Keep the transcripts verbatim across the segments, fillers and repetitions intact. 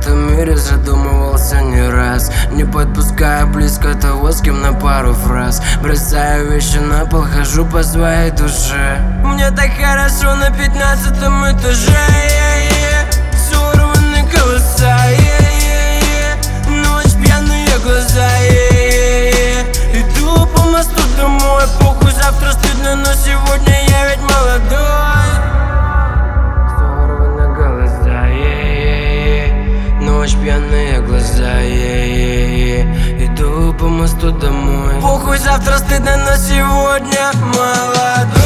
этом мире задумывался не раз, не подпуская близко того, с кем на пару фраз. Бросаю вещи на пол, хожу по своей душе. Мне так хорошо на пятнадцатом этаже. Сорваны голоса, ночь, пьяные глаза. Иду по мосту домой, похуй, завтра стыдно, но сегодня я ведь молодой. Сорваны глаза, ночь, пьяные глаза. Иду по мосту домой, похуй, завтра стыдно, но сегодня молодой.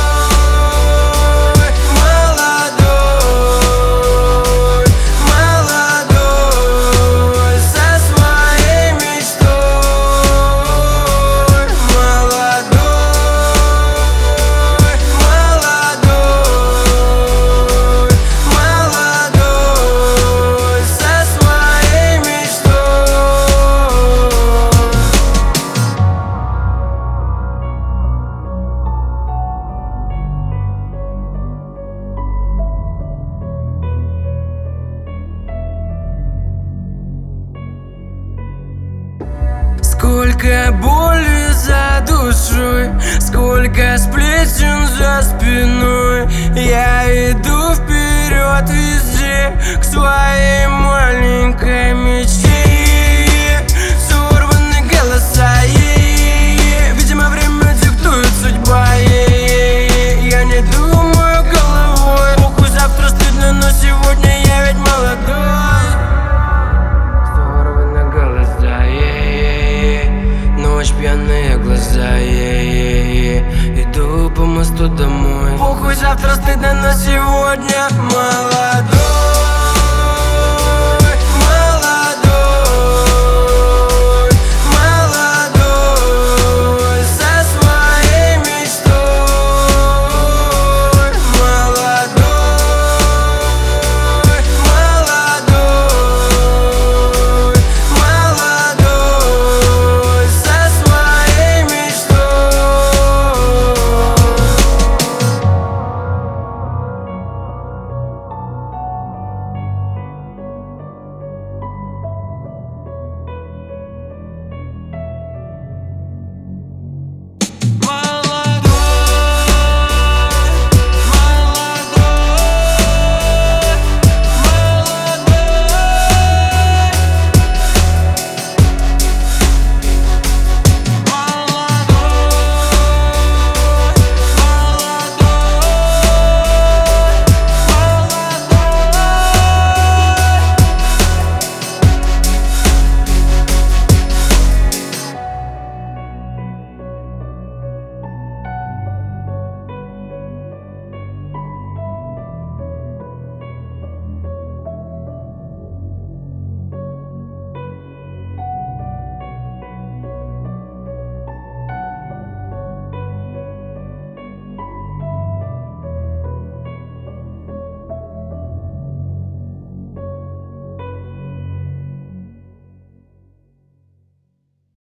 Сколько боли за душой, сколько сплетен за спиной. Я иду вперед везде к своему